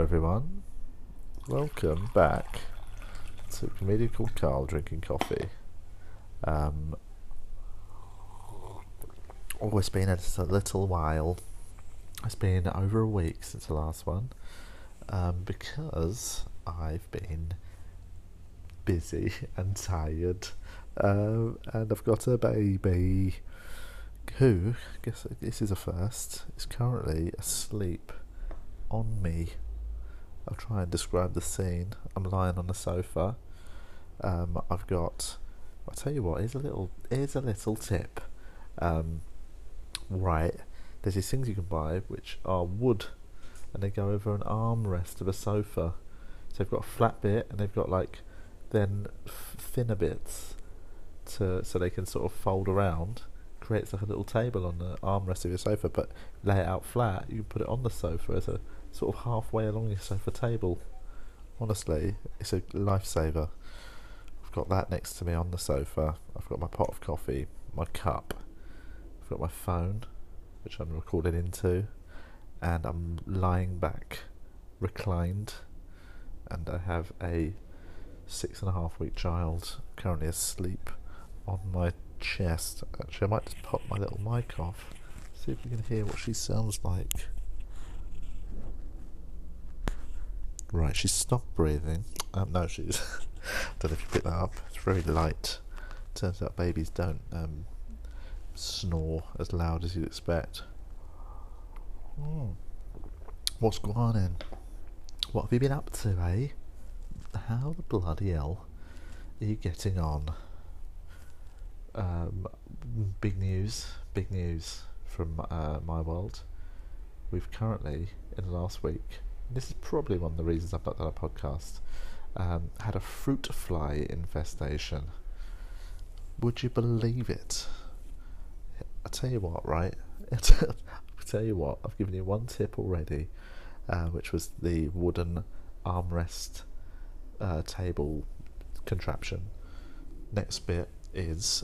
everyone. Welcome back to a comedian called Carl drinking coffee. It's been a little while. It's been over a week since the last one, because I've been busy and tired, and I've got a baby who, I guess this is a first, is currently asleep on me. I'll try and describe the scene. I'm lying on the sofa. I'll tell you what, here's a little tip. Right, there's these things you can buy which are wood, and they go over an armrest of a sofa. So they've got a flat bit, and they've got then thinner bits so they can sort of fold around. Creates like a little table on the armrest of your sofa, but lay it out flat. You can put it on the sofa as a sort of halfway along your sofa table. Honestly, it's a lifesaver. I've got that next to me on the sofa. I've got my pot of coffee, my cup. I've got my phone, which I'm recording into, and I'm lying back, reclined, and I have a 6.5-week child currently asleep on my chest. Actually, I might just pop my little mic off, see if we can hear what she sounds like. Right, she's stopped breathing. No, she's I don't know if you picked that up. It's very light. Turns out babies don't snore as loud as you'd expect. What's going on in? What have you been up to, eh? How the bloody hell are you getting on? Big news from my world. We've currently, in the last week, this is probably one of the reasons I've not done a podcast, had a fruit fly infestation. Would you believe it? I tell you what, right? I've given you one tip already, which was the wooden armrest table contraption. Next bit is,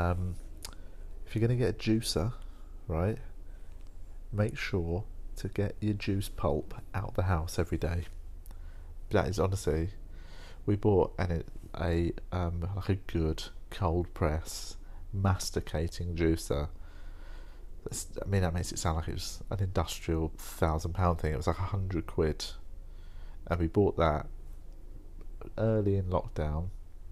if you're going to get a juicer, right, make sure to get your juice pulp out the house every day. That is honestly, we bought a good cold press masticating juicer. That makes it sound like it was an industrial £1,000 thing. It was like £100, and we bought that early in lockdown,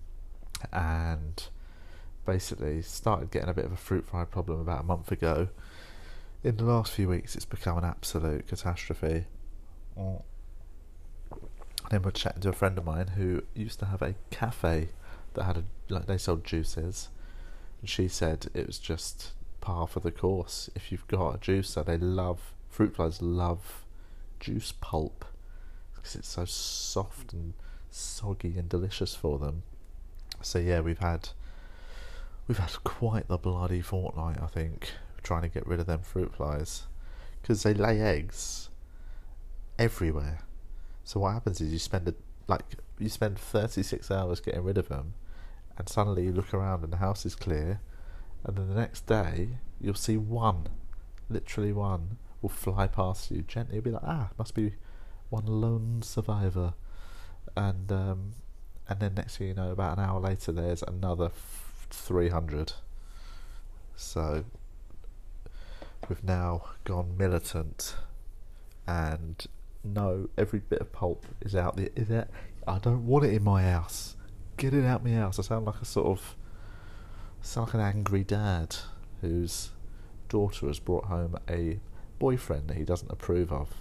and basically started getting a bit of a fruit fly problem about a month ago. In the last few weeks, it's become an absolute catastrophe. And then we're chatting to a friend of mine who used to have a cafe that had they sold juices, and she said it was just par for the course. If you've got a juicer, fruit flies love juice pulp because it's so soft and soggy and delicious for them. So yeah, we've had quite the bloody fortnight, I think, trying to get rid of them fruit flies, because they lay eggs everywhere. So what happens is you spend 36 hours getting rid of them, and suddenly you look around and the house is clear, and then the next day you'll see literally one will fly past you gently. You'll be like, must be one lone survivor, and then next thing you know, about an hour later, there's another 300. So we've now gone militant, and no, every bit of pulp is out there. I don't want it in my house. Get it out my house. I sound like an angry dad whose daughter has brought home a boyfriend that he doesn't approve of.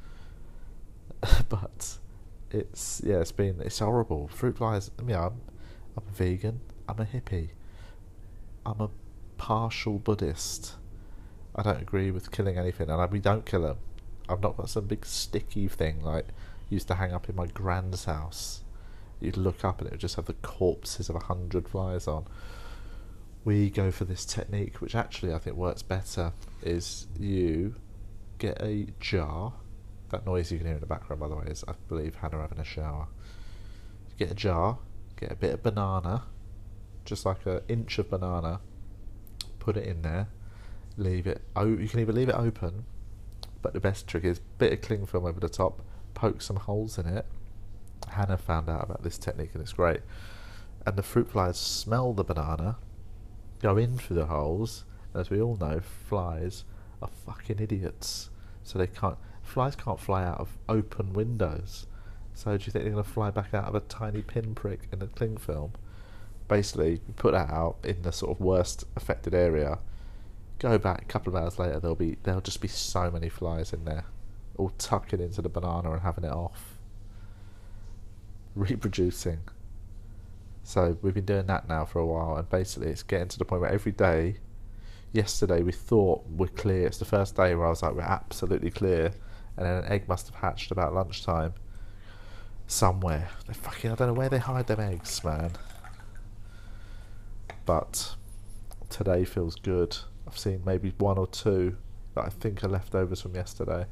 But it's horrible. Fruit flies. I'm a vegan. I'm a hippie. I'm a partial Buddhist. I don't agree with killing anything, and we don't kill them. I've not got some big sticky thing like used to hang up in my grand's house. You'd look up and it would just have the corpses of 100 flies on. We go for this technique, which actually I think works better, is you get a jar. That noise you can hear in the background, by the way, is, I believe, Hannah having a shower. You get a jar, get a bit of banana, just like an inch of banana, put it in there, leave it. You can either leave it open, but the best trick is bit of cling film over the top, poke some holes in it. Hannah found out about this technique and it's great. And the fruit flies smell the banana, go in through the holes, and as we all know, flies are fucking idiots. So flies can't fly out of open windows. So do you think they're going to fly back out of a tiny pinprick in a cling film? Basically, you put that out in the sort of worst affected area, go back a couple of hours later, there'll just be so many flies in there, all tucking into the banana and having it off, reproducing. So we've been doing that now for a while, and basically it's getting to the point where every day, yesterday we thought we're clear, it's the first day where I was like, we're absolutely clear, and then an egg must have hatched about lunchtime somewhere. I don't know where they hide them eggs, man. But today feels good. I've seen maybe one or two that I think are leftovers from yesterday.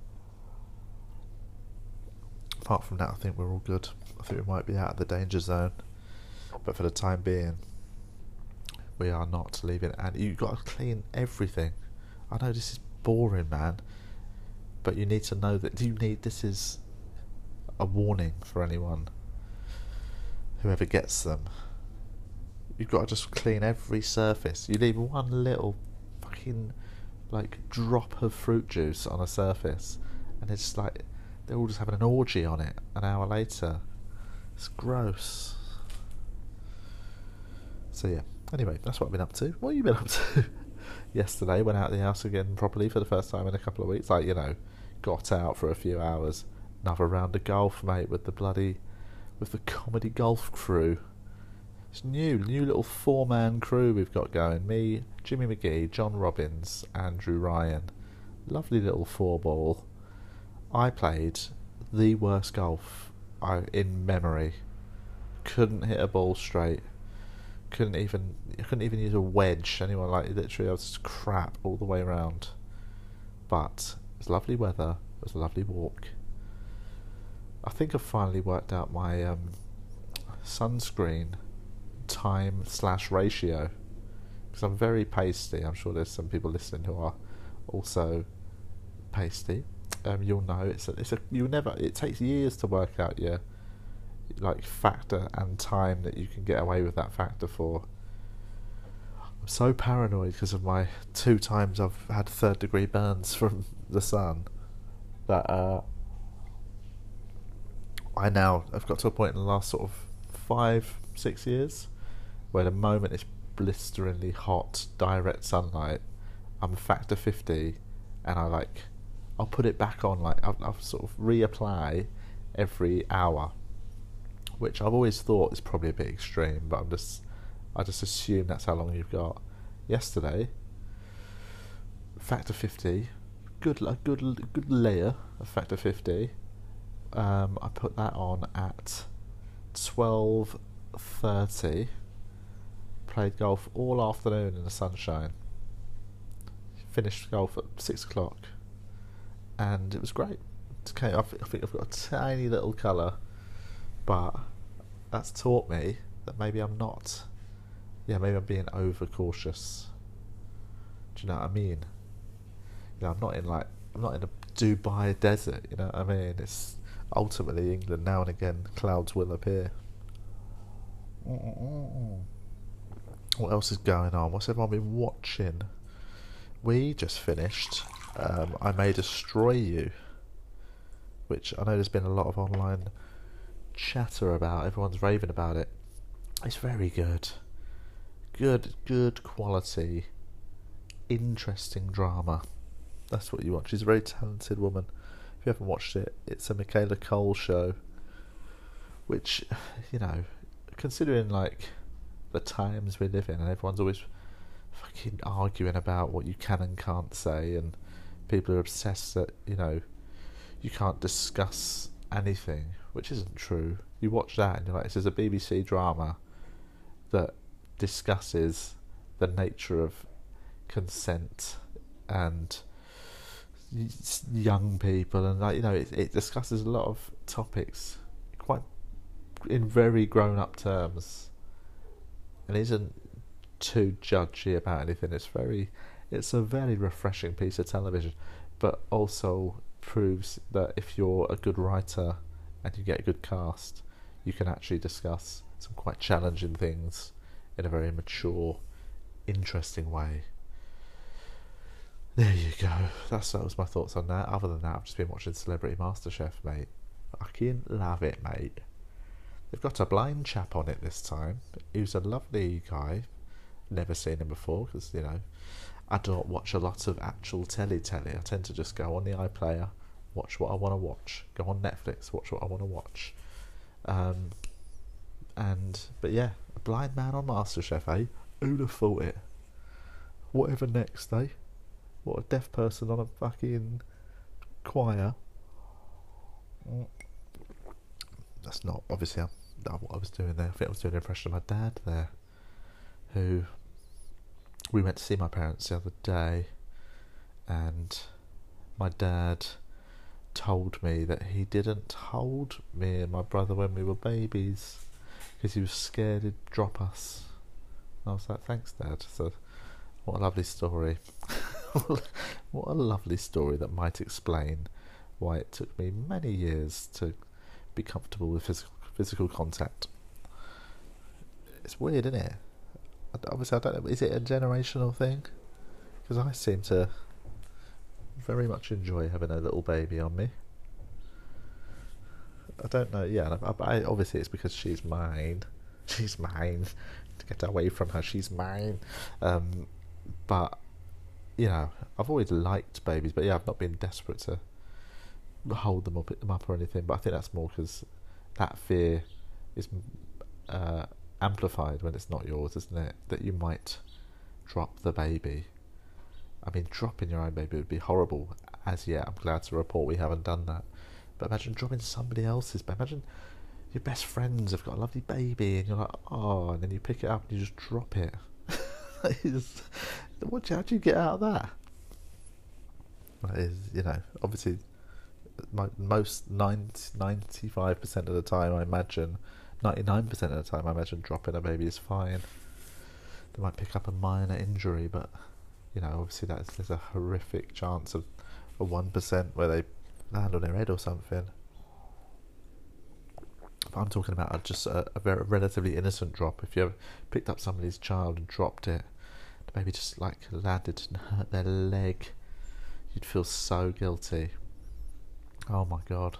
Apart from that, I think we're all good. I think we might be out of the danger zone, but for the time being, we are not leaving. And you've got to clean everything. I know this is boring, man, but you need to know that this is a warning for anyone, whoever gets them. You've got to just clean every surface. You leave one little fucking drop of fruit juice on a surface, and it's just like they're all just having an orgy on it an hour later. It's gross. So yeah, anyway, that's what I've been up to. What have you been up to? Yesterday, went out of the house again properly for the first time in a couple of weeks. Got out for a few hours. Another round of golf, mate, with the comedy golf crew. It's new little 4-man crew we've got going. Me, Jimmy McGee, John Robbins, Andrew Ryan. Lovely little 4-ball. I played the worst golf in memory. Couldn't hit a ball straight. Couldn't even use a wedge. Literally, I was just crap all the way around. But it was lovely weather. It was a lovely walk. I think I've finally worked out my sunscreen time/ratio, because I'm very pasty. I'm sure there's some people listening who are also pasty. You'll know it takes years to work out your factor and time that you can get away with that factor for. I'm so paranoid because of my 2 times I've had 3rd-degree burns from the sun that I've got to a point in the last sort of 5-6 years where the moment it's blisteringly hot direct sunlight, I'm factor 50, and I'll put it back on. I'll sort of reapply every hour, which I've always thought is probably a bit extreme, but I just assume that's how long you've got. Yesterday, factor 50, good layer of factor 50. I put that on at 12:30. Played golf all afternoon in the sunshine. Finished golf at 6 o'clock, and it was great. I think I've got a tiny little colour, but that's taught me that maybe I'm not. Yeah, maybe I'm being over cautious. Do you know what I mean? I'm not in a Dubai desert. You know what I mean? It's ultimately England. Now and again, clouds will appear. What else is going on? What's everyone been watching? We just finished I May Destroy You, which I know there's been a lot of online chatter about. Everyone's raving about it. It's very good. Good quality, interesting drama. That's what you want. She's a very talented woman. If you haven't watched it, it's a Michaela Cole show, which, considering the times we live in, and everyone's always fucking arguing about what you can and can't say, and people are obsessed that you can't discuss anything, which isn't true. You watch that and you're like, this is a BBC drama that discusses the nature of consent and young people, and it discusses a lot of topics quite in very grown-up terms, and isn't too judgy about anything. It's a very refreshing piece of television, but also proves that if you're a good writer and you get a good cast, you can actually discuss some quite challenging things in a very mature, interesting way. There you go. That was my thoughts on that. Other than that, I've just been watching Celebrity MasterChef, mate. Fucking love it, mate. They've got a blind chap on it this time. He's a lovely guy. Never seen him before because, you know, I don't watch a lot of actual telly. I tend to just go on the iPlayer, watch what I want to watch. Go on Netflix, watch what I want to watch. But yeah, a blind man on MasterChef, eh? Who'd have thought it? Whatever next, eh? What, a deaf person on a fucking choir? That's not, obviously, not what I was doing there. I think I was doing an impression of my dad there, who we went to see my parents the other day, and my dad told me that he didn't hold me and my brother when we were babies because he was scared he'd drop us. And I was like, thanks, Dad. So, what a lovely story. What a lovely story that might explain why it took me many years to be comfortable with physical contact. It's weird, isn't it? Obviously, I don't know. Is it a generational thing? Because I seem to very much enjoy having a little baby on me. I don't know. Yeah, obviously it's because she's mine. She's mine. To get away from her, she's mine. But you know, I've always liked babies, but yeah, I've not been desperate to hold them or pick them up or anything. But I think that's more because that fear is amplified when it's not yours, isn't it? That you might drop the baby. I mean, dropping your own baby would be horrible. As yet, I'm glad to report we haven't done that. But imagine dropping somebody else's baby. Imagine your best friends have got a lovely baby and you're like, oh, and then you pick it up and you just drop it. How do you get out of that? That is, you know, obviously, most 95% of the time, I imagine, 99% of the time, I imagine dropping a baby is fine. They might pick up a minor injury, but, you know, obviously there's a horrific chance of a 1% where they land on their head or something. But I'm talking about just a very relatively innocent drop. If you ever picked up somebody's child and dropped it, the baby just like landed and hurt their leg, you'd feel so guilty. Oh my god.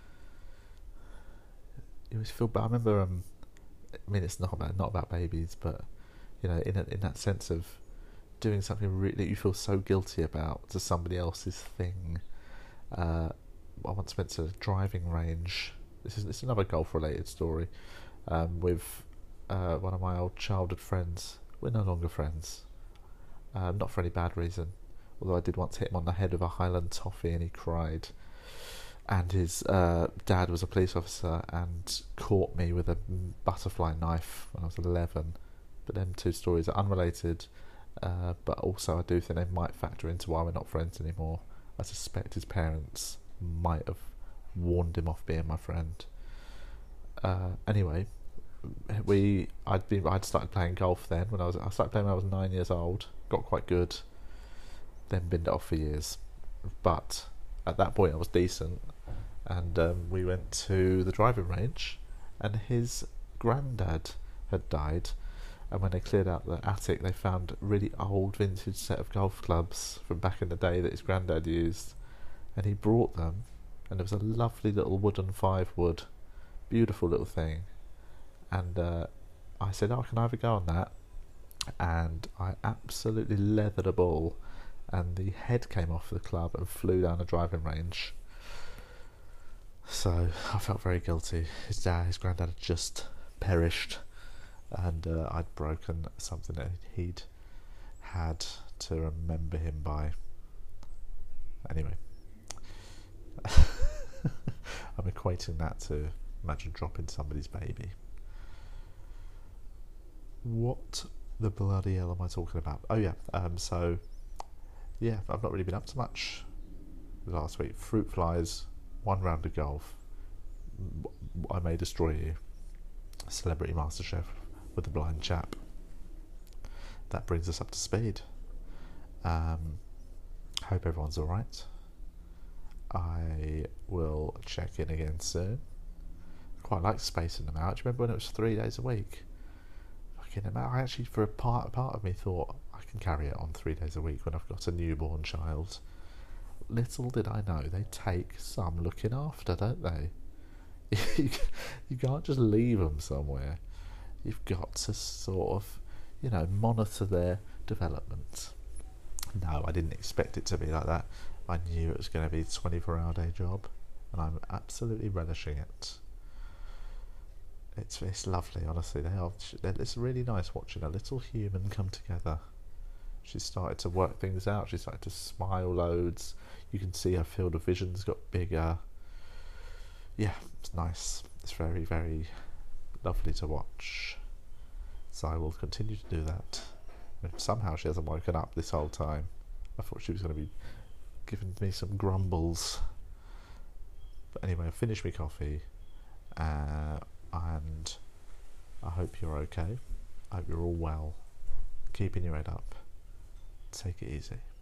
You always feel bad. I remember, I mean, it's not about babies, but you know, in that sense of doing something really that you feel so guilty about to somebody else's thing. I once went to a driving range. This is another golf-related story. With one of my old childhood friends. We're no longer friends. Not for any bad reason. Although I did once hit him on the head with a Highland toffee and he cried. And his dad was a police officer and caught me with a butterfly knife when I was 11. But them two stories are unrelated. But also I do think they might factor into why we're not friends anymore. I suspect his parents might have warned him off being my friend. Anyway, I'd started playing golf then. I started playing when I was 9 years old. Got quite good. Then binned it off for years. But at that point I was decent, and we went to the driving range, and his granddad had died. And when they cleared out the attic, they found a really old vintage set of golf clubs from back in the day that his granddad used, and he brought them. And there was a lovely little wooden 5-wood, beautiful little thing. And I said, oh, can I have a go on that? And I absolutely leathered a ball, and the head came off the club and flew down the driving range. So I felt very guilty. His granddad had just perished, and I'd broken something that he'd had to remember him by. Anyway. I'm equating that to imagine dropping somebody's baby. What the bloody hell am I talking about? Oh yeah, so yeah, I've not really been up to much last week. Fruit flies, 1 round of golf. I May Destroy You. Celebrity MasterChef with the blind chap. That brings us up to speed. Hope everyone's alright. I will check in again soon. Quite like spacing them out. Do you remember when it was 3 days a week? Fucking hell, I actually, for a part of me, thought I can carry it on 3 days a week when I've got a newborn child. Little did I know, they take some looking after, don't they? You can't just leave them somewhere. You've got to sort of, monitor their development. No, I didn't expect it to be like that. I knew it was going to be a 24-hour day job, and I'm absolutely relishing it. It's lovely, honestly. It's really nice watching a little human come together. She's started to work things out. She's started to smile loads. You can see her field of vision's got bigger. Yeah, it's nice. It's very, very lovely to watch. So I will continue to do that. And somehow she hasn't woken up this whole time. I thought she was going to be giving me some grumbles. But anyway, I finished my coffee. And I hope you're okay. I hope you're all well. Keeping your head up. Take it easy.